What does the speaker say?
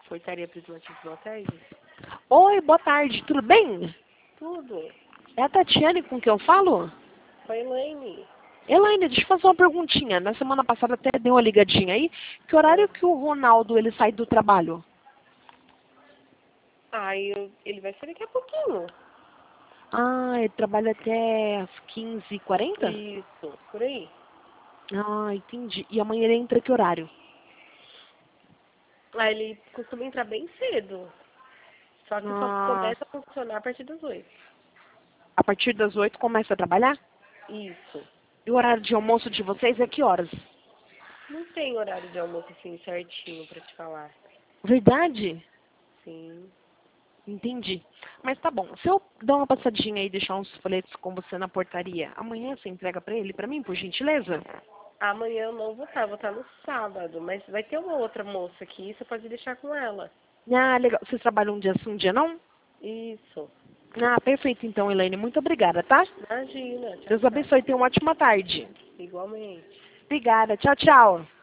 Portaria Prismativa, boa tarde. Oi, boa tarde, tudo bem? Tudo. É a Tatiane com quem eu falo? Oi, Elaine. Elaine, deixa eu fazer uma perguntinha. Na semana passada até deu uma ligadinha aí. Que horário que o Ronaldo ele sai do trabalho? Ele vai sair daqui a pouquinho. Ah, ele trabalha até às 15h40? Isso, por aí. Ah, entendi. E amanhã ele entra que horário? Ele costuma entrar bem cedo. Só que só Ah, começa a funcionar a partir das 8. a partir das 8 começa a trabalhar? Isso. E o horário de almoço de vocês é que horas? Não tem horário de almoço assim certinho pra te falar. Verdade? Sim. Entendi. Mas tá bom. Se eu dar uma passadinha aí e deixar uns folhetos com você na portaria, amanhã você entrega pra ele, pra mim, por gentileza? Amanhã eu não vou estar no sábado, mas vai ter uma outra moça aqui, você pode deixar com ela. Ah, legal. Vocês trabalham um dia sim, um dia não? Isso. Ah, perfeito então, Elaine. Muito obrigada, tá? Imagina. Tchau, Deus tchau. abençoe. Tenha uma ótima tarde. Igualmente. Obrigada. Tchau, tchau.